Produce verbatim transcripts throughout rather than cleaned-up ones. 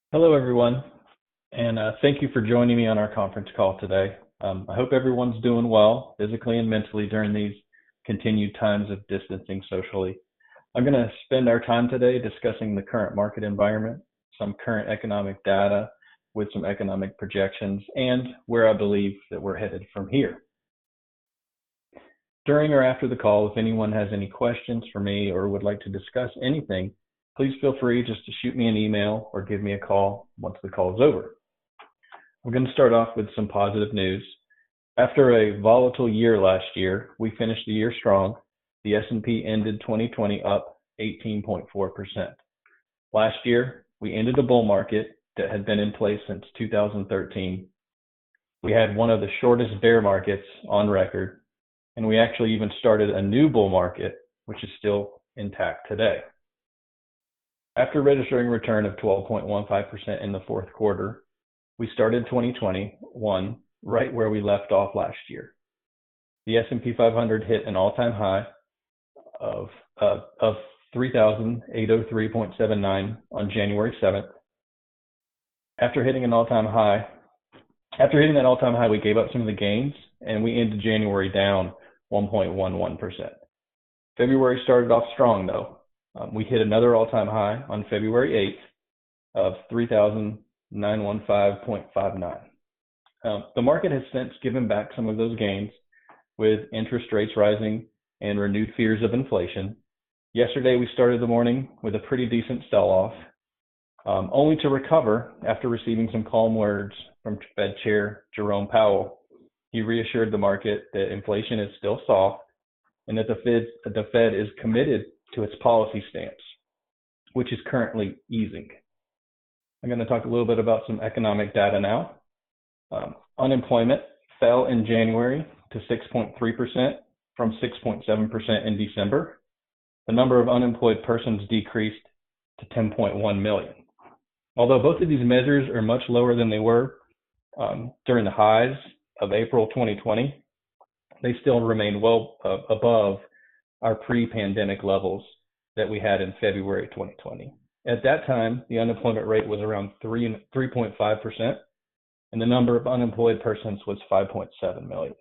Hello, everyone, and uh, thank you for joining me on our conference call today. Um, I hope everyone's doing well physically and mentally during these continued times of distancing socially. I'm going to spend our time today discussing the current market environment, some current economic data with some economic projections, and where I believe that we're headed from here. During or after the call, if anyone has any questions for me or would like to discuss anything, please feel free just to shoot me an email or give me a call once the call is over. I'm going to start off with some positive news. After a volatile year last year, we finished the year strong. The S and P ended twenty twenty up eighteen point four percent. Last year, we ended a bull market that had been in place since two thousand thirteen. We had one of the shortest bear markets on record, and we actually even started a new bull market, which is still intact today. After registering a return of twelve point one five percent in the fourth quarter, we started twenty twenty-one right where we left off last year. The S and P five hundred hit an all-time high of uh, of three thousand eight hundred three point seven nine on January seventh. After hitting an all-time high, after hitting that all-time high, we gave up some of the gains, and we ended January down one point one one percent. February started off strong, though. Um, we hit another all-time high on February eighth of three thousand nine hundred fifteen point five nine. Um, the market has since given back some of those gains with interest rates rising and renewed fears of inflation. Yesterday, we started the morning with a pretty decent sell-off, um, only to recover after receiving some calm words from Fed Chair Jerome Powell. He reassured the market that inflation is still soft and that the Fed, the Fed is committed to its policy stance, which is currently easing. I'm going to talk a little bit about some economic data now. Um, unemployment fell in January to six point three percent from six point seven percent in December. The number of unemployed persons decreased to ten point one million. Although both of these measures are much lower than they were um, during the highs of April twenty twenty, they still remain well uh, above our pre-pandemic levels that we had in February twenty twenty. At that time, the unemployment rate was around three, three point five percent, and the number of unemployed persons was five point seven million.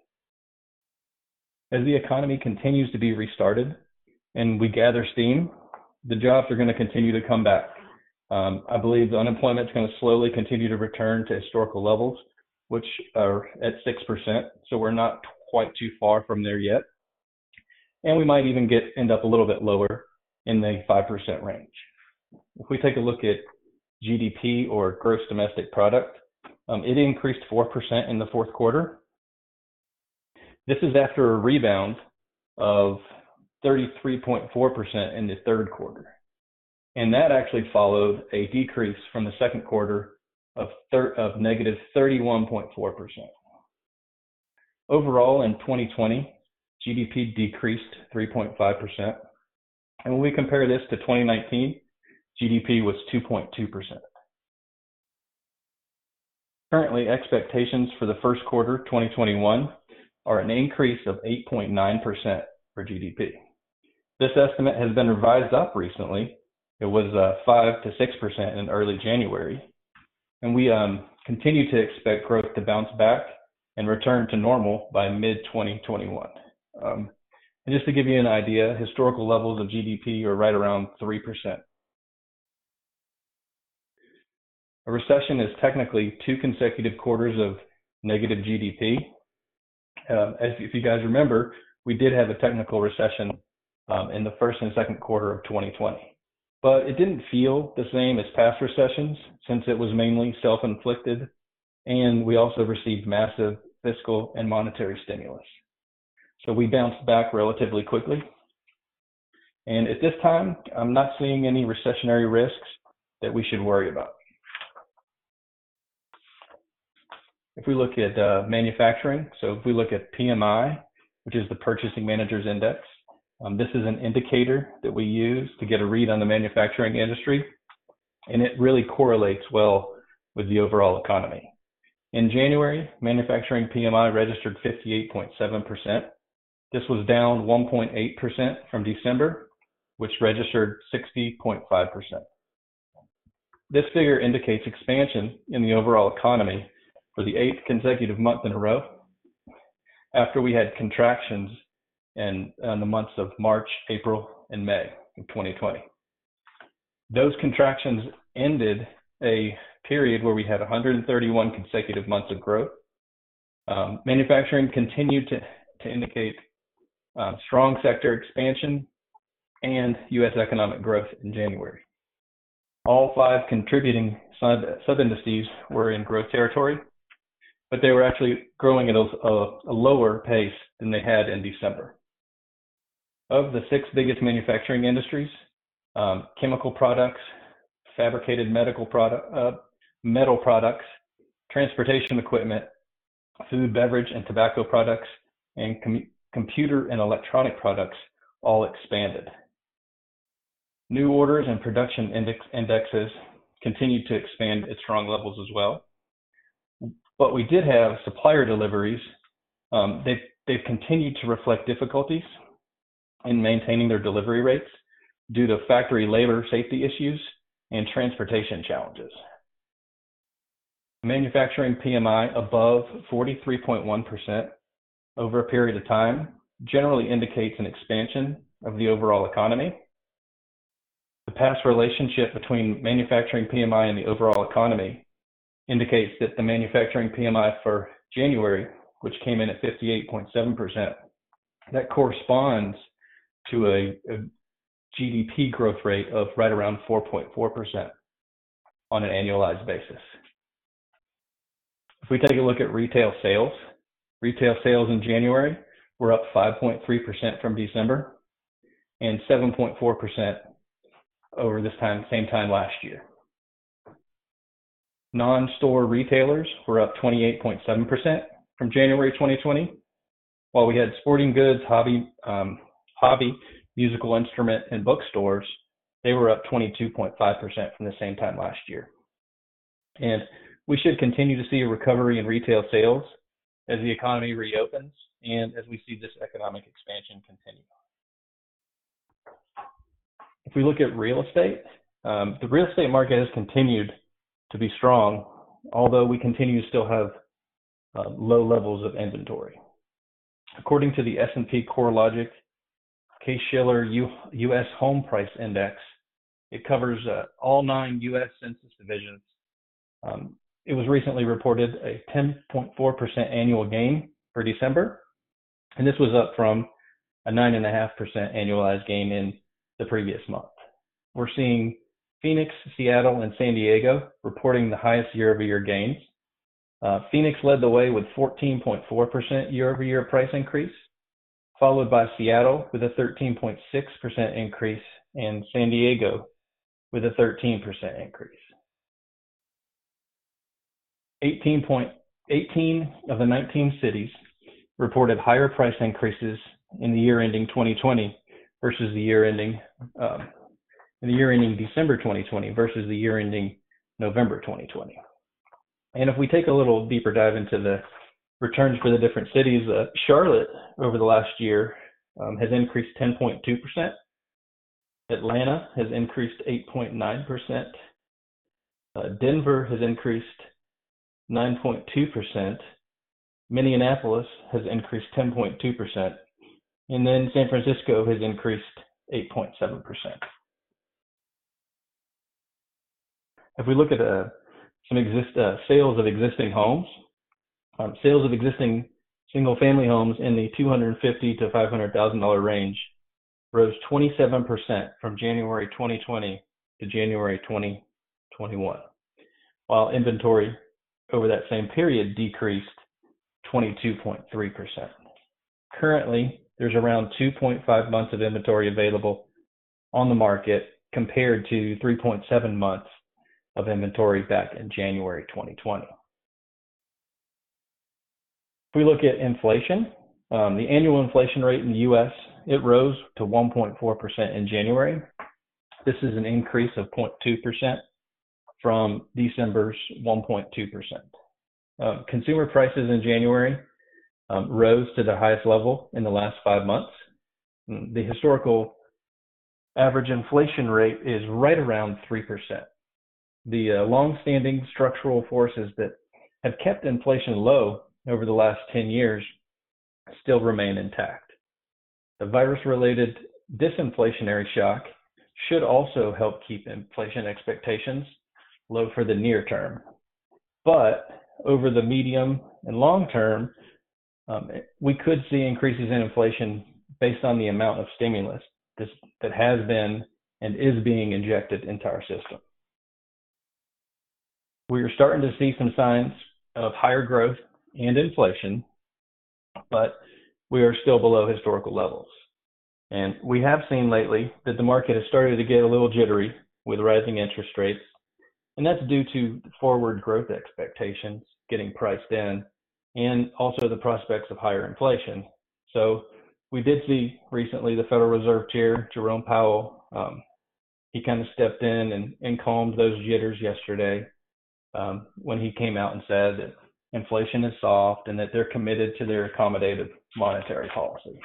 As the economy continues to be restarted and we gather steam, the jobs are going to continue to come back. Um, I believe the unemployment is going to slowly continue to return to historical levels, which are at six percent, so we're not quite too far from there yet. And we might even get end up a little bit lower in the five percent range. If we take a look at G D P, or gross domestic product, um, it increased four percent in the fourth quarter. This is after a rebound of thirty-three point four percent in the third quarter. And that actually followed a decrease from the second quarter of, thir- of negative thirty-one point four percent. Overall, in twenty twenty, G D P decreased three point five percent. And when we compare this to twenty nineteen, G D P was two point two percent. Currently, expectations for the first quarter twenty twenty-one are an increase of eight point nine percent for G D P. This estimate has been revised up recently. It was uh, five to six percent in early January. And we um, continue to expect growth to bounce back and return to normal by mid twenty twenty-one. Um, and just to give you an idea, historical levels of G D P are right around three percent. A recession is technically two consecutive quarters of negative G D P. Um, as if you guys remember, we did have a technical recession um, in the first and second quarter of twenty twenty. But it didn't feel the same as past recessions since it was mainly self-inflicted, and we also received massive fiscal and monetary stimulus. So we bounced back relatively quickly. And at this time, I'm not seeing any recessionary risks that we should worry about. If we look at uh, manufacturing, so if we look at P M I, which is the Purchasing Managers Index, um, this is an indicator that we use to get a read on the manufacturing industry, and it really correlates well with the overall economy. In January, manufacturing P M I registered fifty-eight point seven percent. This was down one point eight percent from December, which registered sixty point five percent. This figure indicates expansion in the overall economy for the eighth consecutive month in a row, after we had contractions in, in the months of March, April, and May of twenty twenty. Those contractions ended a period where we had one hundred thirty-one consecutive months of growth. Um, manufacturing continued to, to indicate uh, strong sector expansion and U S economic growth in January. All five contributing sub, sub-indices were in growth territory, but they were actually growing at a, a, a lower pace than they had in December. Of the six biggest manufacturing industries, um, chemical products, fabricated medical product, uh, metal products, transportation equipment, food, beverage, and tobacco products, and com computer and electronic products all expanded. New orders and production index indexes continued to expand at strong levels as well. But we did have supplier deliveries. Um, they've, they've continued to reflect difficulties in maintaining their delivery rates due to factory labor safety issues and transportation challenges. Manufacturing P M I above forty-three point one percent over a period of time generally indicates an expansion of the overall economy. The past relationship between manufacturing P M I and the overall economy indicates that the manufacturing P M I for January, which came in at fifty-eight point seven percent, that corresponds to a, a G D P growth rate of right around four point four percent on an annualized basis. If we take a look at retail sales, retail sales in January were up five point three percent from December and seven point four percent over this time, same time last year. Non-store retailers were up twenty-eight point seven percent from January twenty twenty, while we had sporting goods, hobby, um, hobby, musical instrument, and bookstores, they were up twenty-two point five percent from the same time last year. And we should continue to see a recovery in retail sales as the economy reopens and as we see this economic expansion continue. If we look at real estate, um, the real estate market has continued to be strong, although we continue to still have uh, low levels of inventory. According to the S and P CoreLogic Case-Shiller U S Home Price Index, it covers uh, all nine U S census divisions. Um, it was recently reported a ten point four percent annual gain for December, and this was up from a nine point five percent annualized gain in the previous month. We're seeing Phoenix, Seattle, and San Diego reporting the highest year-over-year gains. Uh, Phoenix led the way with fourteen point four percent year-over-year price increase, followed by Seattle with a thirteen point six percent increase and San Diego with a thirteen percent increase. eighteen, eighteen of the nineteen cities reported higher price increases in the year ending twenty twenty versus the year ending um, in the year ending December twenty twenty versus the year ending November twenty twenty. And if we take a little deeper dive into the returns for the different cities, uh, Charlotte over the last year um, has increased ten point two percent. Atlanta has increased eight point nine percent. Uh, Denver has increased nine point two percent. Minneapolis has increased ten point two percent. And then San Francisco has increased eight point seven percent. If we look at uh, some exist, uh, sales of existing homes, um, sales of existing single-family homes in the two hundred fifty thousand to five hundred thousand dollar range rose twenty-seven percent from January twenty twenty to January twenty twenty-one, while inventory over that same period decreased twenty-two point three percent. Currently, there's around two point five months of inventory available on the market compared to three point seven months of inventory back in January twenty twenty. If we look at inflation, um, the annual inflation rate in the U S, it rose to one point four percent in January. This is an increase of zero point two percent from December's one point two percent. Uh, consumer prices in January um, rose to the highest level in the last five months. The historical average inflation rate is right around three percent. The uh, long-standing structural forces that have kept inflation low over the last ten years still remain intact. The virus-related disinflationary shock should also help keep inflation expectations low for the near term. But over the medium and long term, um, we could see increases in inflation based on the amount of stimulus this, that has been and is being injected into our system. We are starting to see some signs of higher growth and inflation, but we are still below historical levels. And we have seen lately that the market has started to get a little jittery with rising interest rates, and that's due to forward growth expectations getting priced in and also the prospects of higher inflation. So we did see recently the Federal Reserve Chair, Jerome Powell, um, he kind of stepped in and, and calmed those jitters yesterday um, when he came out and said that inflation is soft and that they're committed to their accommodative monetary policy.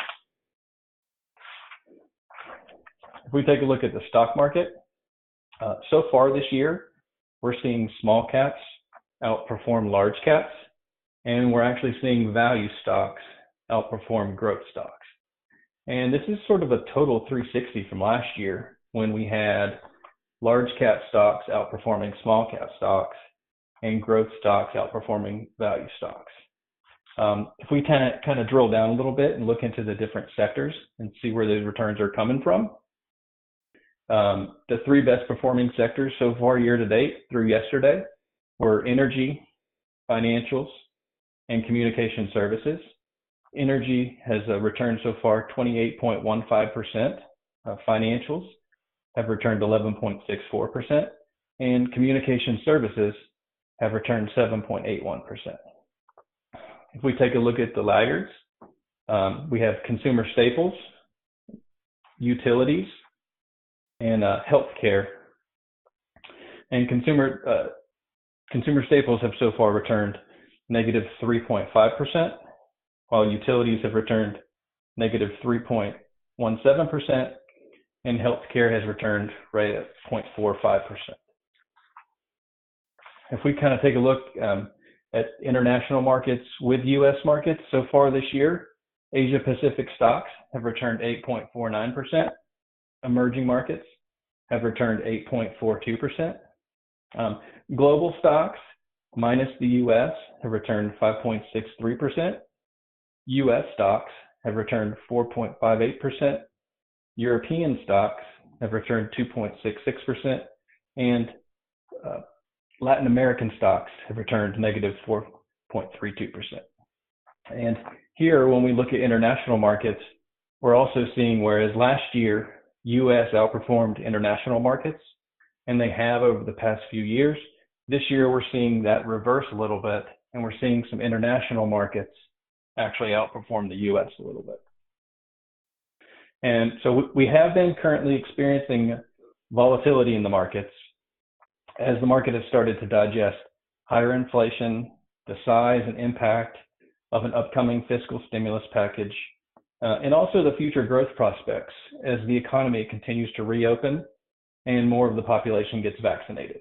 If we take a look at the stock market, uh, so far this year, we're seeing small caps outperform large caps, and we're actually seeing value stocks outperform growth stocks. And this is sort of a total three sixty from last year when we had large cap stocks outperforming small cap stocks and growth stocks outperforming value stocks. Um, if we kind of kind of drill down a little bit and look into the different sectors and see where those returns are coming from, um, the three best performing sectors so far year to date through yesterday were energy, financials, and communication services. Energy has uh, returned so far twenty-eight point one five percent. Uh, financials have returned eleven point six four percent, and communication services have returned seven point eight one percent. If we take a look at the laggards, um, we have consumer staples, utilities, and uh, healthcare. And consumer uh, consumer staples have so far returned negative three point five percent, while utilities have returned negative three point one seven percent, and healthcare has returned right at zero point four five percent. If we kind of take a look um, at international markets with U S markets so far this year, Asia Pacific stocks have returned eight point four nine percent. Emerging markets have returned eight point four two percent. Um, global stocks, minus the U S, have returned five point six three percent. U S stocks have returned four point five eight percent. European stocks have returned two point six six percent. And uh, Latin American stocks have returned negative four point three two percent. And here, when we look at international markets, we're also seeing, whereas last year, U S outperformed international markets, and they have over the past few years, this year we're seeing that reverse a little bit, and we're seeing some international markets actually outperform the U S a little bit. And so we have been currently experiencing volatility in the markets as the market has started to digest higher inflation, the size and impact of an upcoming fiscal stimulus package, uh, and also the future growth prospects as the economy continues to reopen and more of the population gets vaccinated.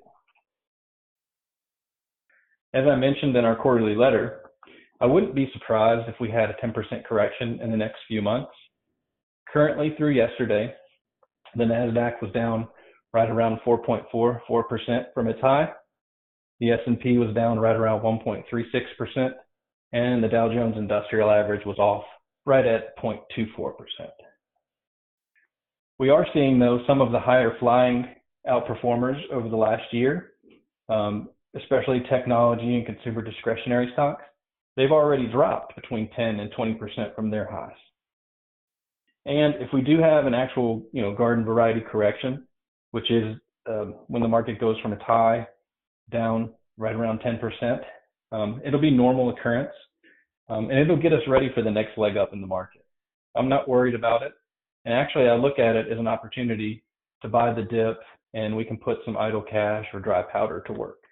As I mentioned in our quarterly letter, I wouldn't be surprised if we had a ten percent correction in the next few months. Currently, through yesterday, the NASDAQ was down right around four point four four percent from its high. The S and P was down right around one point three six percent, and the Dow Jones Industrial Average was off right at zero point two four percent. We are seeing, though, some of the higher flying outperformers over the last year, um, especially technology and consumer discretionary stocks. They've already dropped between ten and twenty percent from their highs. And if we do have an actual, you know, garden variety correction, which is uh, when the market goes from its high down right around ten percent, um, it'll be normal occurrence, um, and it'll get us ready for the next leg up in the market. I'm not worried about it. And actually, I look at it as an opportunity to buy the dip, and we can put some idle cash or dry powder to work.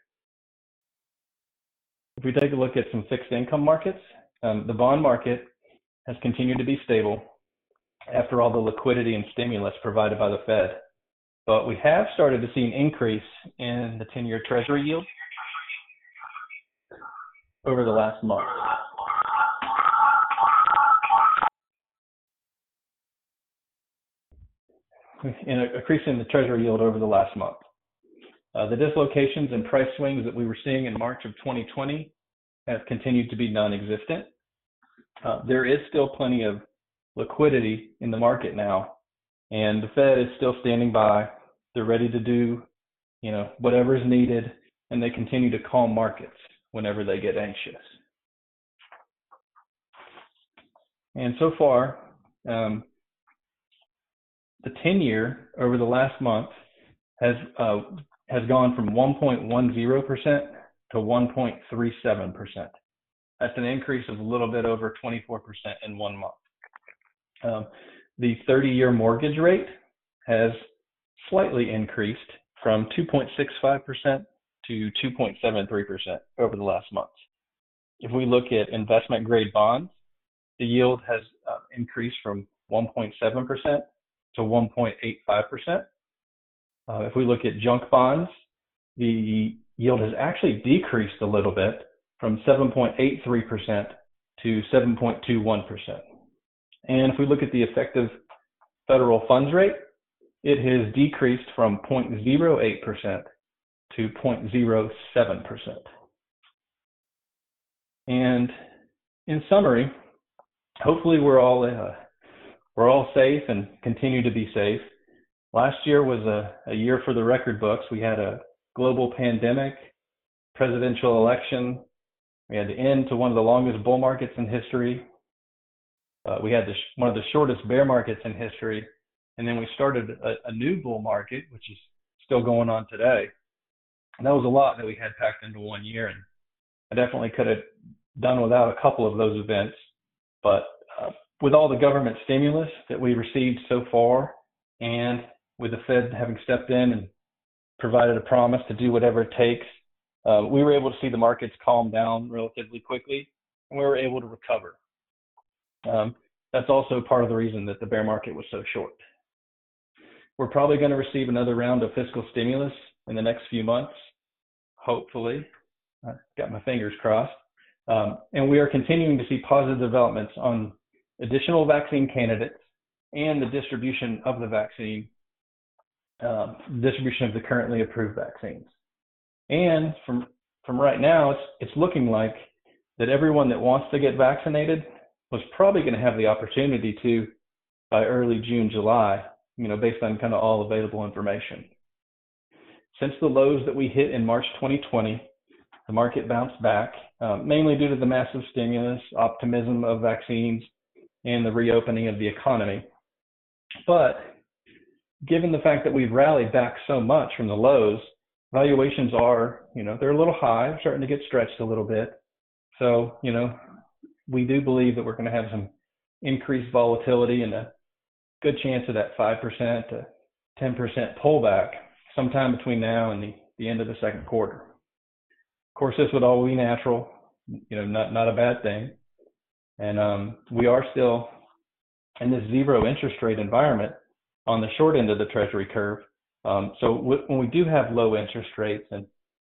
If we take a look at some fixed income markets, um, the bond market has continued to be stable after all the liquidity and stimulus provided by the Fed. but we have started to see an increase in the ten-year Treasury yield over the last month. In a increase in the Treasury yield over the last month. Uh, the dislocations and price swings that we were seeing in March of twenty twenty have continued to be non-existent. Uh, there is still plenty of liquidity in the market now, and the Fed is still standing by. They're ready to do, you know, whatever is needed, and they continue to calm markets whenever they get anxious. And so far, um, the ten-year over the last month has uh, has gone from one point one zero percent to one point three seven percent. That's an increase of a little bit over twenty-four percent in one month. Um, the thirty-year mortgage rate has slightly increased from two point six five percent to two point seven three percent over the last month. If we look at investment grade bonds, the yield has uh, increased from one point seven percent to one point eight five percent. Uh, if we look at junk bonds, the yield has actually decreased a little bit from seven point eight three percent to seven point two one percent. And if we look at the effective federal funds rate, it has decreased from zero point zero eight percent to zero point zero seven percent. And in summary, hopefully we're all uh, we're all safe and continue to be safe. Last year was a, a year for the record books. We had a global pandemic, presidential election. We had the end to one of the longest bull markets in history. Uh, we had the, one of the shortest bear markets in history. And then we started a, a new bull market, which is still going on today. And that was a lot that we had packed into one year. And I definitely could have done without a couple of those events. But uh, with all the government stimulus that we received so far, and with the Fed having stepped in and provided a promise to do whatever it takes, uh, we were able to see the markets calm down relatively quickly, and we were able to recover. Um, that's also part of the reason that the bear market was so short. We're probably going to receive another round of fiscal stimulus in the next few months, hopefully. I got my fingers crossed. Um, and we are continuing to see positive developments on additional vaccine candidates and the distribution of the vaccine, um, distribution of the currently approved vaccines. And from from right now, it's it's looking like that everyone that wants to get vaccinated was probably going to have the opportunity to by early June, July, you know, based on kind of all available information. Since the lows that we hit in March twenty twenty, the market bounced back, um, mainly due to the massive stimulus, optimism of vaccines, and the reopening of the economy. But given the fact that we've rallied back so much from the lows, valuations are, you know, they're a little high, starting to get stretched a little bit. So, you know, we do believe that we're going to have some increased volatility and a good chance of that five percent to ten percent pullback sometime between now and the, the end of the second quarter. Of course, this would all be natural, you know, not, not a bad thing. And um, we are still in this zero interest rate environment on the short end of the Treasury curve. Um, so w- when we do have low interest rates, and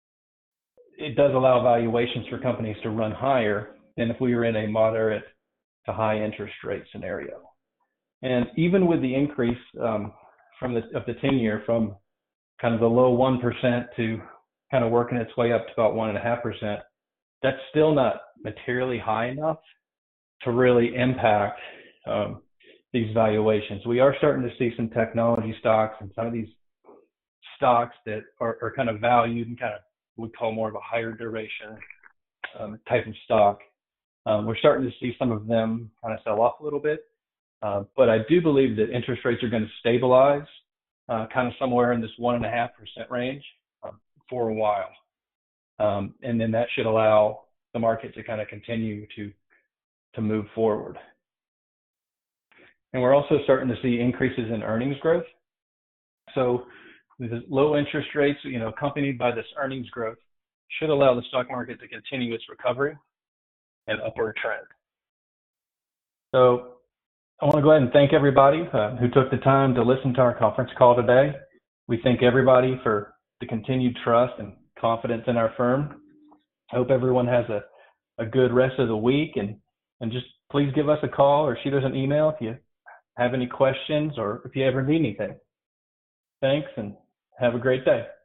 it does allow valuations for companies to run higher than if we were in a moderate to high interest rate scenario. And even with the increase um, from the of the ten year from kind of the low one percent to kind of working its way up to about one and a half percent, that's still not materially high enough to really impact um, these valuations. We are starting to see some technology stocks and some of these stocks that are, are kind of valued and kind of we call more of a higher duration um, type of stock. Um, we're starting to see some of them kind of sell off a little bit. Uh, but I do believe that interest rates are going to stabilize uh, kind of somewhere in this one and a half percent range uh, for a while. Um, and then that should allow the market to kind of continue to, to move forward. And we're also starting to see increases in earnings growth. So with low interest rates, you know, accompanied by this earnings growth, should allow the stock market to continue its recovery and upward trend. So I want to go ahead and thank everybody uh, who took the time to listen to our conference call today. We thank everybody for the continued trust and confidence in our firm. I hope everyone has a, a good rest of the week, and, and just please give us a call or shoot us an email if you have any questions or if you ever need anything. Thanks, and have a great day.